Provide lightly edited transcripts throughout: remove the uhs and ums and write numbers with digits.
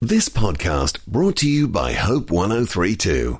This podcast brought to you by Hope 1032.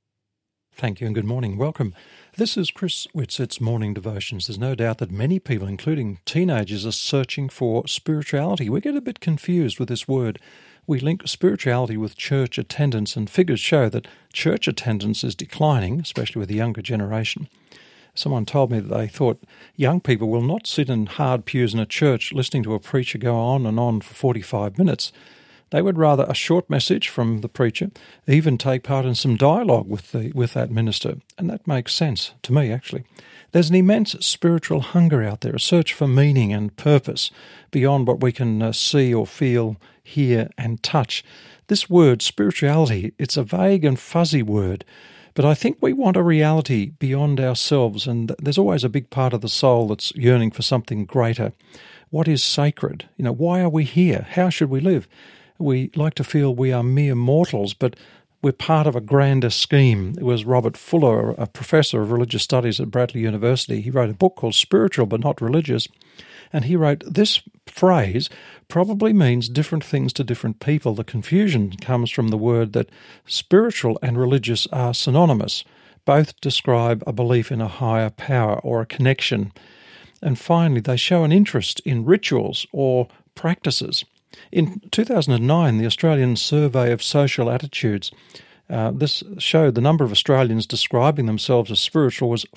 Thank you and good morning. Welcome. This is Chris Whitsett's Morning Devotions. There's no doubt that many people, including teenagers, are searching for spirituality. We get a bit confused with this word. We link spirituality with church attendance, and figures show that church attendance is declining, especially with the younger generation. Someone told me that they thought young people will not sit in hard pews in a church listening to a preacher go on and on for 45 minutes. They would rather a short message from the preacher, even take part in some dialogue with that minister. And that makes sense to me, actually. There's an immense spiritual hunger out there, a search for meaning and purpose beyond what we can see or feel, hear and touch. This word, spirituality, it's a vague and fuzzy word, but I think we want a reality beyond ourselves, and there's always a big part of the soul that's yearning for something greater. What is sacred? Why are we here? How should we live? We like to feel we are mere mortals, but we're part of a grander scheme. It was Robert Fuller, a professor of religious studies at Bradley University. He wrote a book called Spiritual but Not Religious, and he wrote, this phrase probably means different things to different people. The confusion comes from the word that spiritual and religious are synonymous. Both describe a belief in a higher power or a connection. And finally, they show an interest in rituals or practices. In 2009, the Australian Survey of Social Attitudes, this showed the number of Australians describing themselves as spiritual was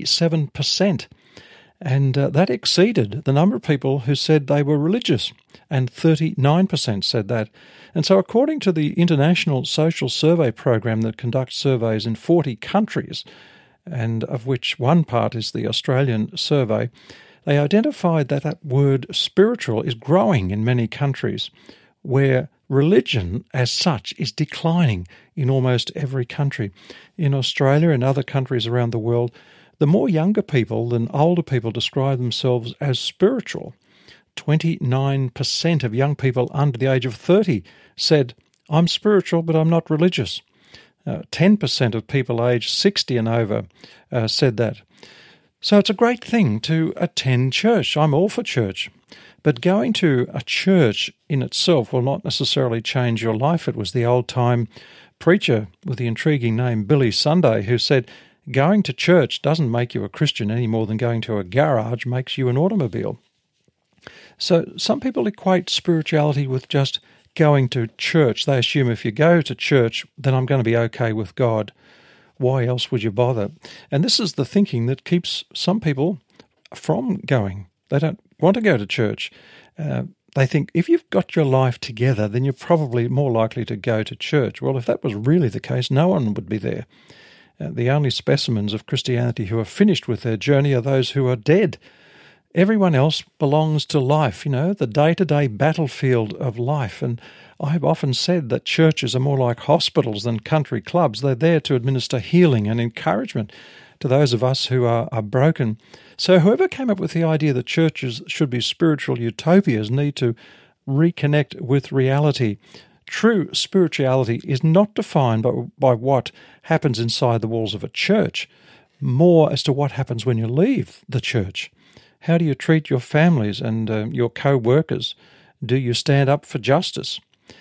47%, and that exceeded the number of people who said they were religious, and 39% said that. And so according to the International Social Survey Program that conducts surveys in 40 countries, and of which one part is the Australian survey, they identified that that word spiritual is growing in many countries, where religion as such is declining in almost every country. In Australia and other countries around the world, the more younger people than older people describe themselves as spiritual. 29% of young people under the age of 30 said, "I'm spiritual, but I'm not religious." 10% of people aged 60 and over said that. So it's a great thing to attend church. I'm all for church. But going to a church in itself will not necessarily change your life. It was the old-time preacher with the intriguing name Billy Sunday who said, going to church doesn't make you a Christian any more than going to a garage makes you an automobile. So some people equate spirituality with just going to church. They assume if you go to church, then I'm going to be okay with God. Why else would you bother? And this is the thinking that keeps some people from going. They don't want to go to church. They think if you've got your life together, then you're probably more likely to go to church. Well, if that was really the case, no one would be there. The only specimens of Christianity who are finished with their journey are those who are dead. Everyone else belongs to life, the day-to-day battlefield of life. And I've often said that churches are more like hospitals than country clubs. They're there to administer healing and encouragement to those of us who are broken. So whoever came up with the idea that churches should be spiritual utopias need to reconnect with reality. True spirituality is not defined by what happens inside the walls of a church, more as to what happens when you leave the church. How do you treat your families and your co-workers? Do you stand up for justice?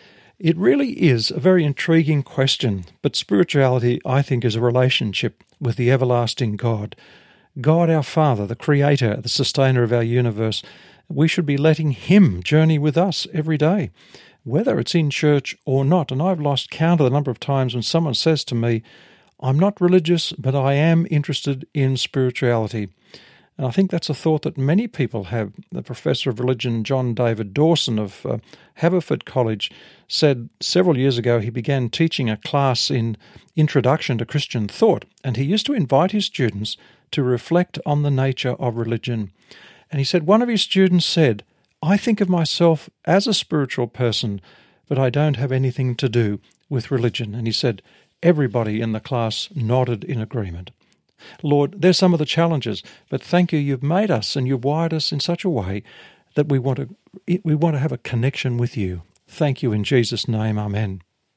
It really is a very intriguing question, but spirituality, I think, is a relationship with the everlasting God. God our Father, the Creator, the Sustainer of our universe. We should be letting Him journey with us every day, whether it's in church or not. And I've lost count of the number of times when someone says to me, I'm not religious, but I am interested in spirituality. And I think that's a thought that many people have. The professor of religion, John David Dawson of Haverford College, said several years ago he began teaching a class in Introduction to Christian Thought, and he used to invite his students to reflect on the nature of religion. And he said one of his students said, I think of myself as a spiritual person, but I don't have anything to do with religion. And he said everybody in the class nodded in agreement. Lord, there's some of the challenges, but thank you, you've made us and you've wired us in such a way that we want to have a connection with you. Thank you in Jesus' name, amen.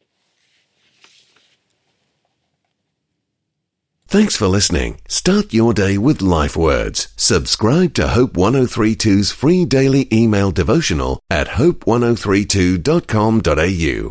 Thanks for listening. Start your day with Life Words. Subscribe to Hope 1032's free daily email devotional at hope1032.com.au.